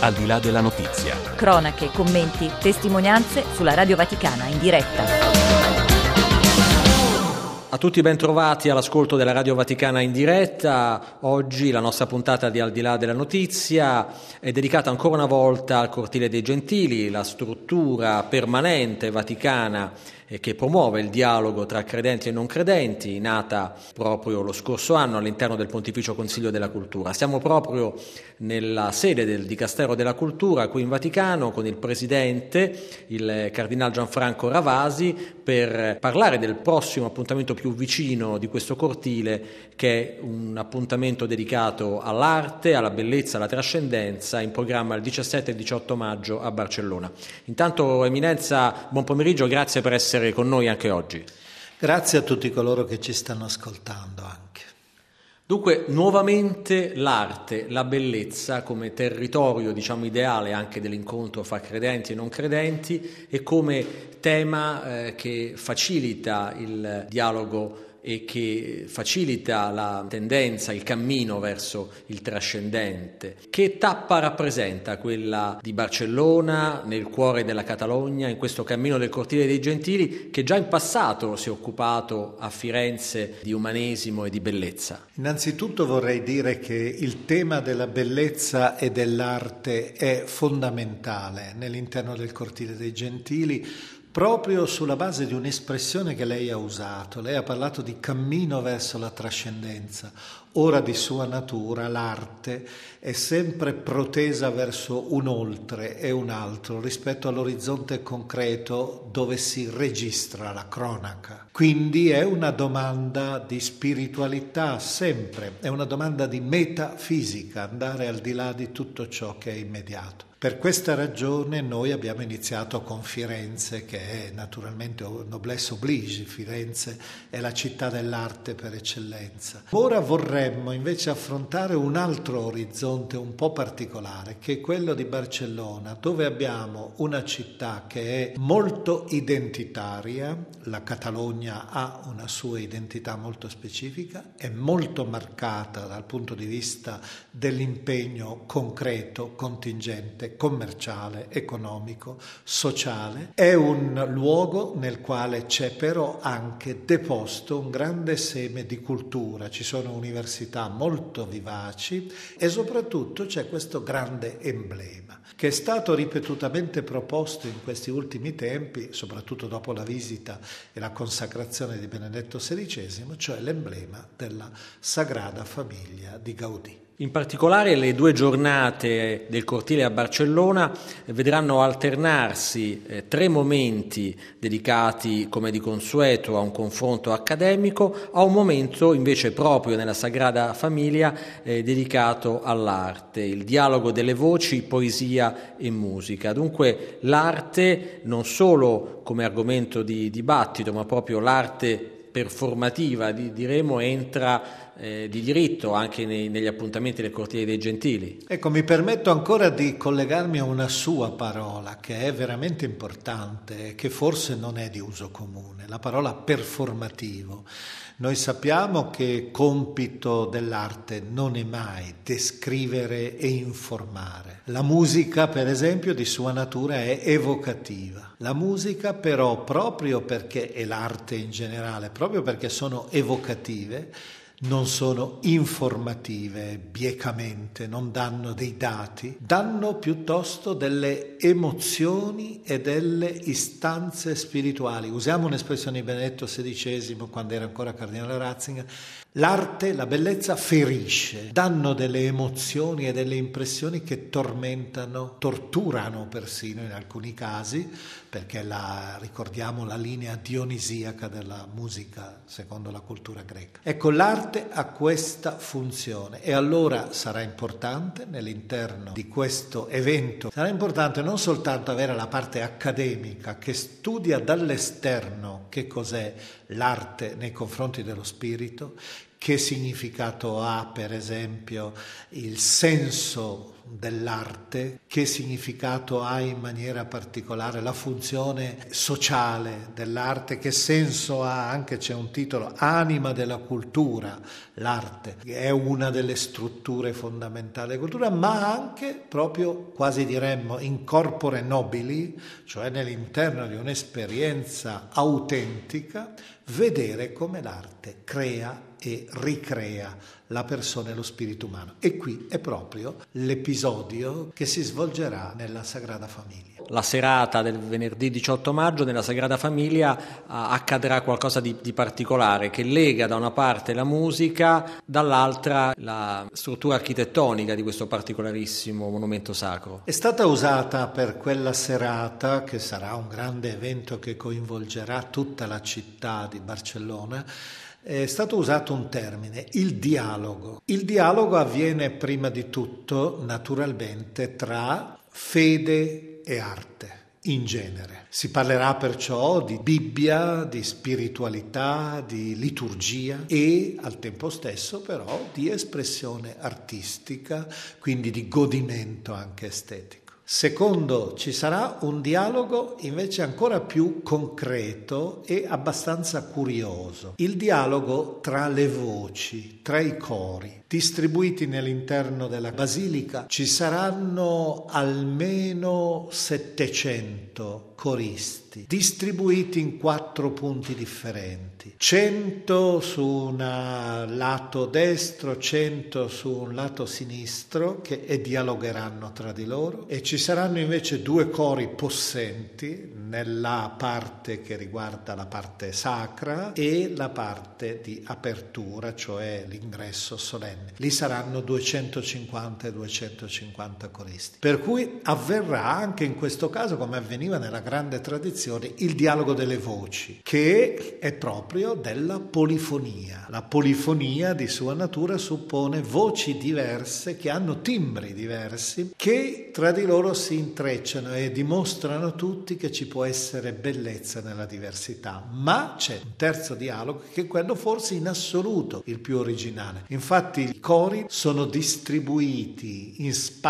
Al di là della notizia. Cronache, commenti, testimonianze sulla Radio Vaticana in diretta. A tutti ben trovati all'ascolto della Radio Vaticana in diretta. Oggi la nostra puntata di Al di là della notizia è dedicata ancora una volta al Cortile dei Gentili, la struttura permanente vaticana che promuove il dialogo tra credenti e non credenti, nata proprio lo scorso anno all'interno del Pontificio Consiglio della Cultura. Siamo proprio nella sede del Dicastero della Cultura qui in Vaticano con il presidente, il Cardinal Gianfranco Ravasi, per parlare del prossimo appuntamento più vicino di questo cortile, che è un appuntamento dedicato all'arte, alla bellezza, alla trascendenza, in programma il 17 e il 18 maggio a Barcellona. Intanto, Eminenza, buon pomeriggio, grazie per essere con noi anche oggi. Grazie a tutti coloro che ci stanno ascoltando anche. Dunque, nuovamente l'arte, la bellezza come territorio, ideale anche dell'incontro fra credenti e non credenti e come tema che facilita il dialogo e che facilita la tendenza, il cammino verso il trascendente. Che tappa rappresenta quella di Barcellona, nel cuore della Catalogna, in questo cammino del Cortile dei Gentili, che già in passato si è occupato a Firenze di umanesimo e di bellezza? Innanzitutto vorrei dire che il tema della bellezza e dell'arte è fondamentale nell'interno del Cortile dei Gentili, proprio sulla base di un'espressione che lei ha usato. Lei ha parlato di cammino verso la trascendenza. Ora di sua natura l'arte è sempre protesa verso un oltre e un altro rispetto all'orizzonte concreto dove si registra la cronaca. Quindi è una domanda di spiritualità sempre, è una domanda di metafisica, andare al di là di tutto ciò che è immediato. Per questa ragione noi abbiamo iniziato con Firenze, che è naturalmente noblesse oblige. Firenze è la città dell'arte per eccellenza. Ora vorremmo invece affrontare un altro orizzonte un po' particolare, che è quello di Barcellona, dove abbiamo una città che è molto identitaria. La Catalogna ha una sua identità molto specifica, è molto marcata dal punto di vista dell'impegno concreto, contingente, commerciale, economico, sociale. È un luogo nel quale c'è però anche deposto un grande seme di cultura, ci sono università molto vivaci e soprattutto c'è questo grande emblema che è stato ripetutamente proposto in questi ultimi tempi, soprattutto dopo la visita e la consacrazione di Benedetto XVI, cioè l'emblema della Sagrada Famiglia di Gaudì. In particolare le 2 giornate del cortile a Barcellona vedranno alternarsi 3 momenti dedicati, come di consueto, a un confronto accademico, a un momento invece proprio nella Sagrada Famiglia dedicato all'arte, il dialogo delle voci, poesia e musica. Dunque l'arte non solo come argomento di dibattito, ma proprio l'arte performativa, diremo, entra di diritto anche negli appuntamenti del Cortile dei Gentili. Ecco, mi permetto ancora di collegarmi a una sua parola che è veramente importante e che forse non è di uso comune, la parola performativo. Noi sappiamo che compito dell'arte non è mai descrivere e informare. La musica, per esempio, di sua natura è evocativa. La musica però, proprio perché, e l'arte in generale, proprio perché sono evocative, non sono informative biecamente, non danno dei dati, danno piuttosto delle emozioni e delle istanze spirituali. Usiamo un'espressione di Benedetto XVI quando era ancora Cardinale Ratzinger: l'arte, la bellezza ferisce, danno delle emozioni e delle impressioni che tormentano, torturano persino in alcuni casi, perché ricordiamo la linea dionisiaca della musica secondo la cultura greca. Ecco, l'arte ha questa funzione e allora sarà importante nell'interno di questo evento, sarà importante non soltanto avere la parte accademica che studia dall'esterno che cos'è l'arte nei confronti dello spirito, che significato ha per esempio il senso dell'arte, che significato ha in maniera particolare la funzione sociale dell'arte, che senso ha, anche c'è un titolo, Anima della cultura, l'arte è una delle strutture fondamentali della cultura, ma anche proprio quasi diremmo in corpore nobili, cioè nell'interno di un'esperienza autentica, vedere come l'arte crea e ricrea la persona e lo spirito umano. E qui è proprio l'episodio che si svolgerà nella Sagrada Famiglia. La serata del venerdì 18 maggio nella Sagrada Famiglia accadrà qualcosa di particolare che lega da una parte la musica, dall'altra la struttura architettonica di questo particolarissimo monumento sacro. È stata usata per quella serata, che sarà un grande evento che coinvolgerà tutta la città di Barcellona, è stato usato un termine, il dialogo. Il dialogo avviene prima di tutto, naturalmente, tra fede e arte, in genere. Si parlerà perciò di Bibbia, di spiritualità, di liturgia e al tempo stesso però di espressione artistica, quindi di godimento anche estetico. Secondo, ci sarà un dialogo invece ancora più concreto e abbastanza curioso. Il dialogo tra le voci, tra i cori. Distribuiti nell'interno della basilica ci saranno almeno 700 coristi, distribuiti in 4 punti differenti. 100 su un lato destro, 100 su un lato sinistro, che dialogheranno tra di loro, e ci saranno invece 2 cori possenti nella parte che riguarda la parte sacra e la parte di apertura, cioè l'ingresso solenne. Lì saranno 250 e 250 coristi. Per cui avverrà anche in questo caso, come avveniva nella grande tradizione, il dialogo delle voci, che è proprio della polifonia. La polifonia di sua natura suppone voci diverse che hanno timbri diversi, che tra di loro si intrecciano e dimostrano tutti che ci può essere bellezza nella diversità. Ma c'è un terzo dialogo, che è quello forse in assoluto il più originale. Infatti i cori sono distribuiti in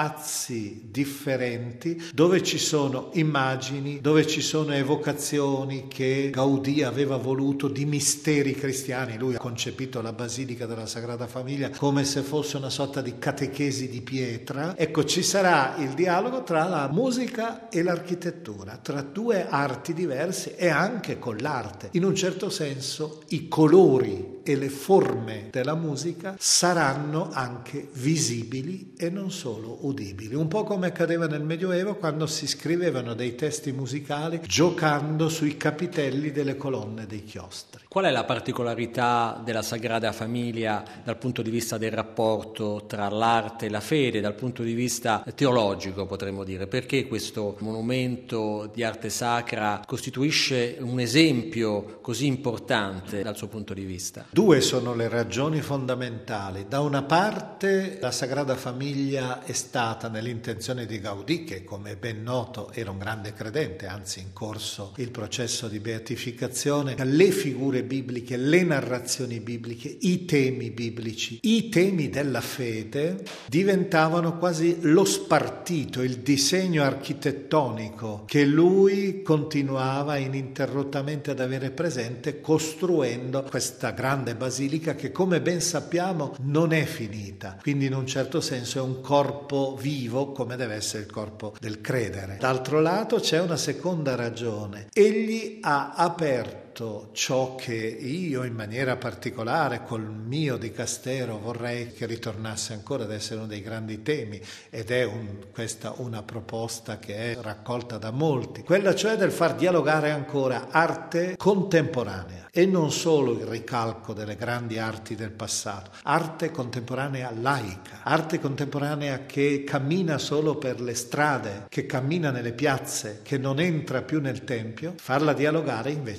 spazi differenti, dove ci sono immagini, dove ci sono evocazioni che Gaudì aveva voluto di misteri cristiani. Lui ha concepito la Basilica della Sagrada Famiglia come se fosse una sorta di catechesi di pietra. Ecco, ci sarà il dialogo tra la musica e l'architettura, tra 2 arti diverse, e anche con l'arte. In un certo senso i colori e le forme della musica saranno anche visibili e non solo udibili, un po' come accadeva nel Medioevo, quando si scrivevano dei testi musicali giocando sui capitelli delle colonne dei chiostri. Qual è la particolarità della Sagrada Famiglia dal punto di vista del rapporto tra l'arte e la fede, dal punto di vista teologico, potremmo dire? Perché questo monumento di arte sacra costituisce un esempio così importante dal suo punto di vista? 2 sono le ragioni fondamentali. Da una parte la Sagrada Famiglia è stata nell'intenzione di Gaudì, che come è ben noto era un grande credente, anzi in corso il processo di beatificazione, le figure bibliche, le narrazioni bibliche, i temi biblici, i temi della fede diventavano quasi lo spartito, il disegno architettonico che lui continuava ininterrottamente ad avere presente, costruendo questa grande basilica che, come ben sappiamo, non è finita, quindi in un certo senso è un corpo vivo, come deve essere il corpo del credere. D'altro lato c'è una seconda ragione: egli ha aperto ciò che io in maniera particolare col mio dicastero vorrei che ritornasse ancora ad essere uno dei grandi temi, ed è questa una proposta che è raccolta da molti, quella cioè del far dialogare ancora arte contemporanea e non solo il ricalco delle grandi arti del passato, arte contemporanea laica, arte contemporanea che cammina solo per le strade, che cammina nelle piazze, che non entra più nel tempio, farla dialogare invece col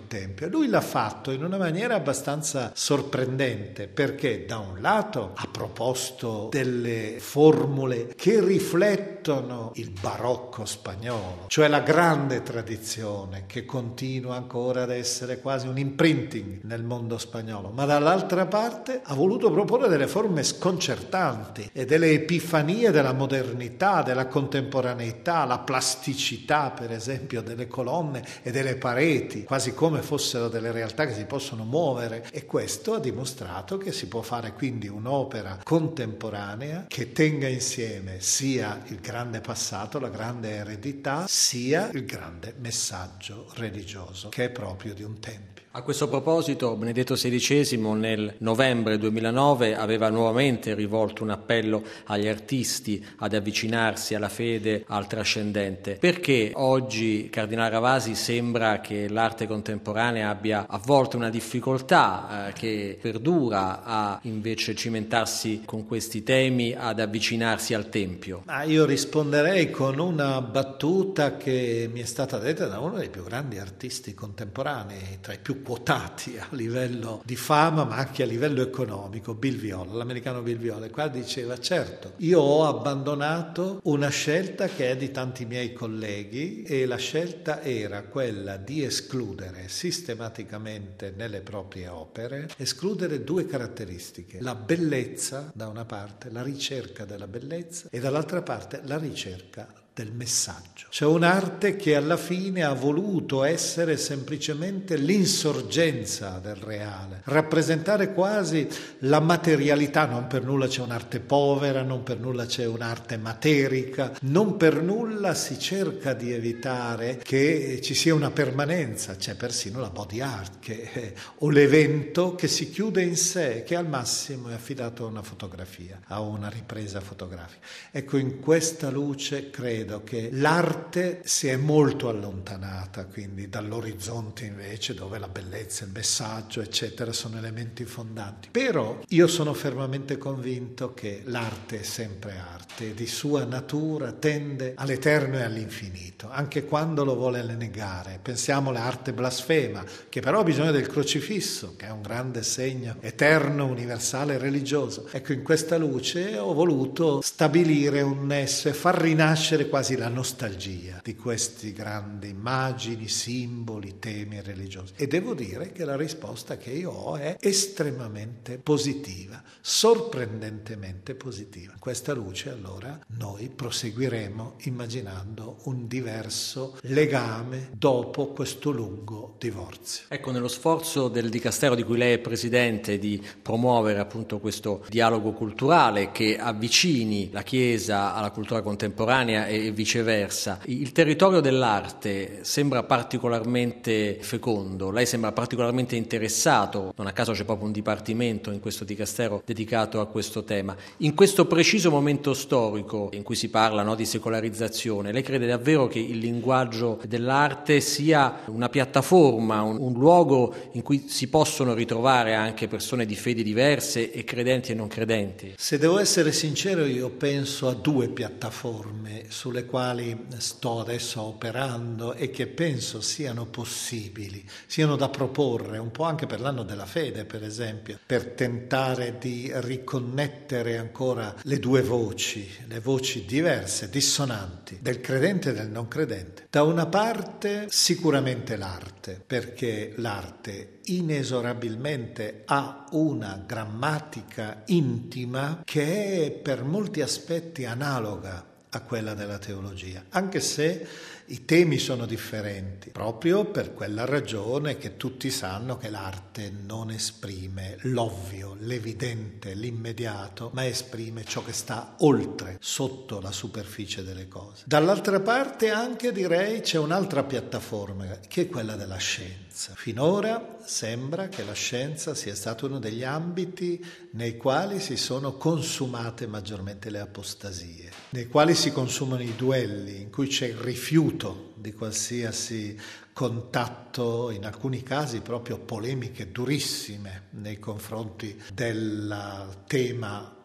il Tempio. Lui l'ha fatto in una maniera abbastanza sorprendente, perché da un lato ha proposto delle formule che riflettono il barocco spagnolo, cioè la grande tradizione che continua ancora ad essere quasi un imprinting nel mondo spagnolo, ma dall'altra parte ha voluto proporre delle forme sconcertanti e delle epifanie della modernità, della contemporaneità, la plasticità per esempio delle colonne e delle pareti, quasi come fossero delle realtà che si possono muovere, e questo ha dimostrato che si può fare quindi un'opera contemporanea che tenga insieme sia il grande passato, la grande eredità, sia il grande messaggio religioso che è proprio di un tempio. A questo proposito, Benedetto XVI nel novembre 2009 aveva nuovamente rivolto un appello agli artisti ad avvicinarsi alla fede, al trascendente. Perché oggi, Cardinale Ravasi, sembra che l'arte contemporanea abbia a volte una difficoltà che perdura a invece cimentarsi con questi temi, ad avvicinarsi al Tempio? Io risponderei con una battuta che mi è stata detta da uno dei più grandi artisti contemporanei, tra i più quotati a livello di fama ma anche a livello economico, Bill Viola, l'americano Bill Viola. Qua diceva: certo, io ho abbandonato una scelta che è di tanti miei colleghi, e la scelta era quella di escludere sistematicamente nelle proprie opere, escludere due caratteristiche: la bellezza da una parte, la ricerca della bellezza, e dall'altra parte la ricerca del messaggio. C'è un'arte che alla fine ha voluto essere semplicemente l'insorgenza del reale, rappresentare quasi la materialità. Non per nulla c'è un'arte povera, non per nulla c'è un'arte materica, non per nulla si cerca di evitare che ci sia una permanenza. C'è persino la body art, o l'evento che si chiude in sé, che al massimo è affidato a una fotografia, a una ripresa fotografica. Ecco, in questa luce credo che l'arte si è molto allontanata quindi dall'orizzonte invece dove la bellezza, il messaggio eccetera sono elementi fondanti. Però io sono fermamente convinto che l'arte è sempre arte e di sua natura tende all'eterno e all'infinito, anche quando lo vuole negare. Pensiamo all'arte blasfema, che però ha bisogno del crocifisso, che è un grande segno eterno, universale, religioso. Ecco, in questa luce ho voluto stabilire un nesso e far rinascere quasi la nostalgia di questi grandi immagini, simboli, temi religiosi. E devo dire che la risposta che io ho è estremamente positiva, sorprendentemente positiva. In questa luce allora noi proseguiremo immaginando un diverso legame dopo questo lungo divorzio. Ecco, nello sforzo del Dicastero di cui lei è presidente di promuovere appunto questo dialogo culturale che avvicini la Chiesa alla cultura contemporanea e viceversa, il territorio dell'arte sembra particolarmente fecondo, lei sembra particolarmente interessato, non a caso c'è proprio un dipartimento in questo Dicastero dedicato a questo tema. In questo preciso momento storico in cui si parla, no, di secolarizzazione, lei crede davvero che il linguaggio dell'arte sia una piattaforma, un luogo in cui si possono ritrovare anche persone di fedi diverse e credenti e non credenti? Se devo essere sincero, io penso a due piattaforme sulle quali sto adesso operando e che penso siano possibili, siano da proporre, un po' anche per l'anno della fede per esempio, per tentare di riconnettere ancora le due voci, le voci diverse, dissonanti, del credente e del non credente. Da una parte sicuramente l'arte, perché l'arte inesorabilmente ha una grammatica intima che è per molti aspetti analoga a quella della teologia, anche se i temi sono differenti, proprio per quella ragione che tutti sanno che l'arte non esprime l'ovvio, l'evidente, l'immediato, ma esprime ciò che sta oltre, sotto la superficie delle cose. Dall'altra parte anche direi c'è un'altra piattaforma, che è quella della scienza. Finora sembra che la scienza sia stato uno degli ambiti nei quali si sono consumate maggiormente le apostasie, nei quali si consumano i duelli, in cui c'è il rifiuto di qualsiasi contatto, in alcuni casi proprio polemiche durissime nei confronti del tema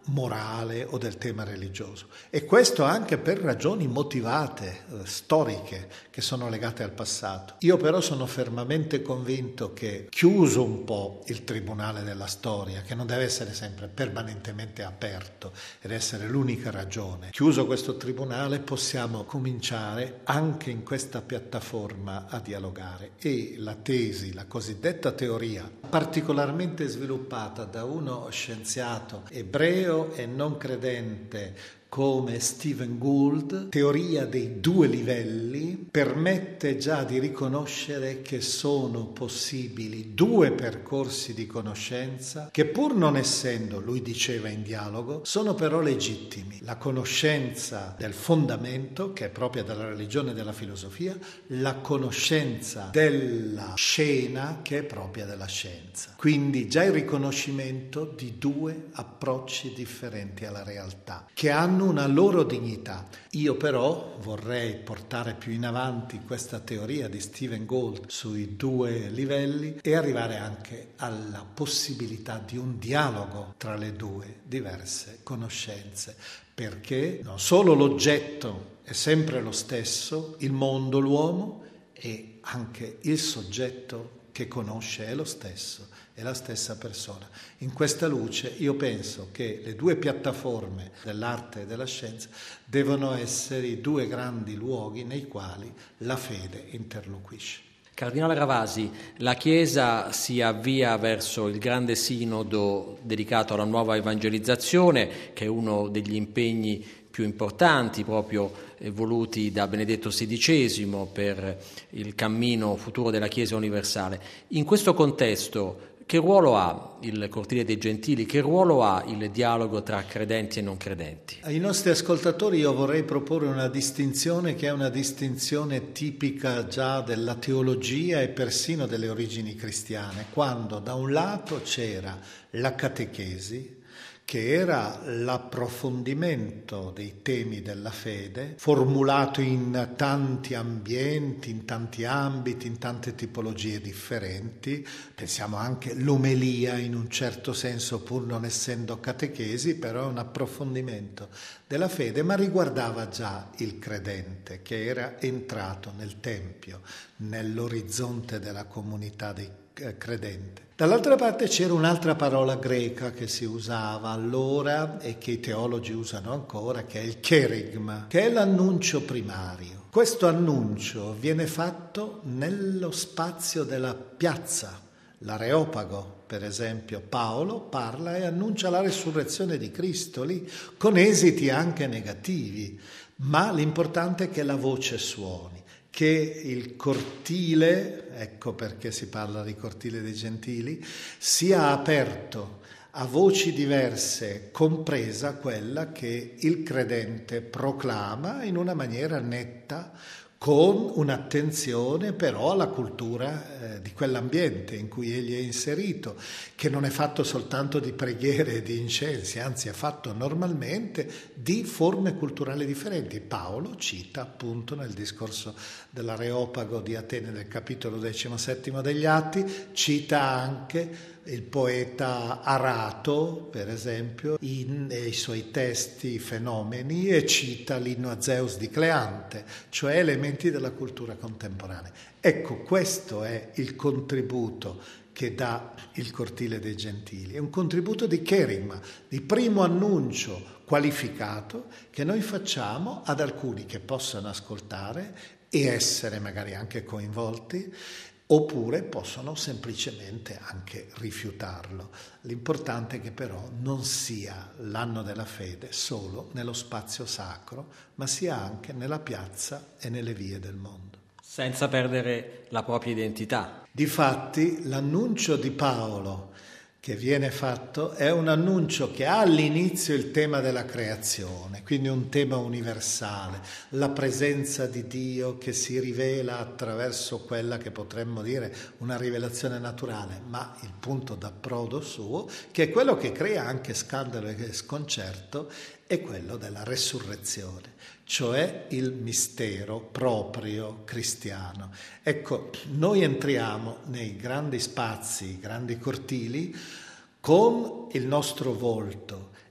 morale o del tema religioso, e questo anche per ragioni motivate, storiche, che sono legate al passato. Io però sono fermamente convinto che, chiuso un po' il tribunale della storia, che non deve essere sempre permanentemente aperto ed essere l'unica ragione, chiuso questo tribunale possiamo cominciare anche in questa piattaforma a dialogare, e la tesi, la cosiddetta teoria, particolarmente sviluppata da uno scienziato ebreo e non credente come Stephen Gould, teoria dei 2 livelli, permette già di riconoscere che sono possibili 2 percorsi di conoscenza che, pur non essendo, lui diceva, in dialogo, sono però legittimi. La conoscenza del fondamento, che è propria della religione e della filosofia, la conoscenza della scena, che è propria della scienza. Quindi già il riconoscimento di 2 approcci differenti alla realtà, che hanno una loro dignità. Io però vorrei portare più in avanti questa teoria di Stephen Gould sui 2 livelli e arrivare anche alla possibilità di un dialogo tra le 2 diverse conoscenze, perché non solo l'oggetto è sempre lo stesso, il mondo, l'uomo, e anche il soggetto che conosce è lo stesso, è la stessa persona. In questa luce io penso che le 2 piattaforme dell'arte e della scienza devono essere i 2 grandi luoghi nei quali la fede interloquisce. Cardinale Ravasi, la Chiesa si avvia verso il grande sinodo dedicato alla nuova evangelizzazione, che è uno degli impegni più importanti proprio voluti da Benedetto XVI per il cammino futuro della Chiesa universale. In questo contesto, che ruolo ha il Cortile dei Gentili? Che ruolo ha il dialogo tra credenti e non credenti? Ai nostri ascoltatori io vorrei proporre una distinzione che è una distinzione tipica già della teologia e persino delle origini cristiane, quando da un lato c'era la catechesi, che era l'approfondimento dei temi della fede, formulato in tanti ambienti, in tanti ambiti, in tante tipologie differenti. Pensiamo anche all'omelia, in un certo senso, pur non essendo catechesi, però è un approfondimento della fede, ma riguardava già il credente che era entrato nel Tempio, nell'orizzonte della comunità dei credente. Dall'altra parte c'era un'altra parola greca che si usava allora e che i teologi usano ancora, che è il kerygma, che è l'annuncio primario. Questo annuncio viene fatto nello spazio della piazza, l'Areopago. Per esempio, Paolo parla e annuncia la resurrezione di Cristo lì, con esiti anche negativi, ma l'importante è che la voce suoni, che il cortile, ecco perché si parla di cortile dei gentili, sia aperto a voci diverse, compresa quella che il credente proclama in una maniera netta, con un'attenzione però alla cultura di quell'ambiente in cui egli è inserito, che non è fatto soltanto di preghiere e di incensi, anzi è fatto normalmente di forme culturali differenti. Paolo cita appunto nel discorso dell'Areopago di Atene nel capitolo 17 degli Atti, cita anche il poeta Arato, per esempio, nei suoi testi Fenomeni, e cita l'inno a Zeus di Cleante, cioè elementi della cultura contemporanea. Ecco, questo è il contributo che dà il Cortile dei Gentili. È un contributo di kerygma, di primo annuncio qualificato che noi facciamo ad alcuni che possano ascoltare e essere magari anche coinvolti, oppure possono semplicemente anche rifiutarlo. L'importante è che però non sia l'anno della fede solo nello spazio sacro, ma sia anche nella piazza e nelle vie del mondo. Senza perdere la propria identità. Difatti, l'annuncio di Paolo che viene fatto è un annuncio che ha all'inizio il tema della creazione, quindi un tema universale, la presenza di Dio che si rivela attraverso quella che potremmo dire una rivelazione naturale, ma il punto d'approdo suo, che è quello che crea anche scandalo e sconcerto, è quello della resurrezione, cioè il mistero proprio cristiano. Ecco, noi entriamo nei grandi spazi, grandi cortili, con il nostro volto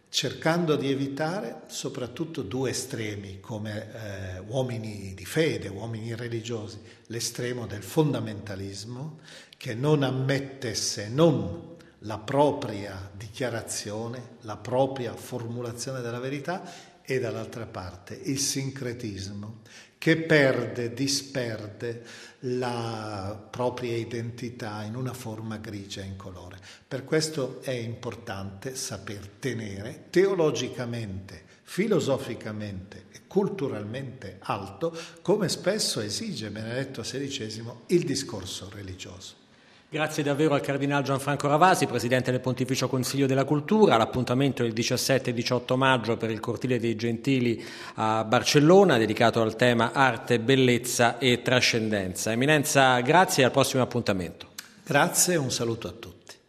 cercando di evitare soprattutto due estremi come uomini di fede, uomini religiosi, l'estremo del fondamentalismo che non ammette se non la propria dichiarazione, la propria formulazione della verità, e dall'altra parte il sincretismo che disperde la propria identità in una forma grigia incolore. Per questo è importante saper tenere teologicamente, filosoficamente e culturalmente alto, come spesso esige Benedetto XVI, il discorso religioso. Grazie davvero al Cardinal Gianfranco Ravasi, Presidente del Pontificio Consiglio della Cultura. L'appuntamento è il 17 e 18 maggio per il Cortile dei Gentili a Barcellona, dedicato al tema arte, bellezza e trascendenza. Eminenza, grazie e al prossimo appuntamento. Grazie e un saluto a tutti.